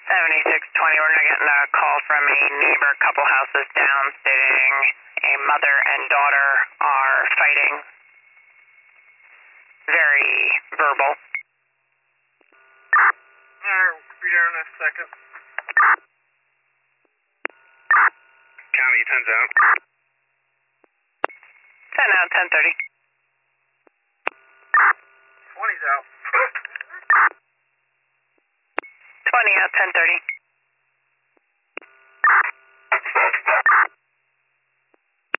7620, we're not getting a call from a neighbor a couple houses down stating a mother and daughter are fighting. Very verbal. Alright, we'll be there in a second. County, 10's out. 10 out, 10:30. 20's out. 20 out, 10:30.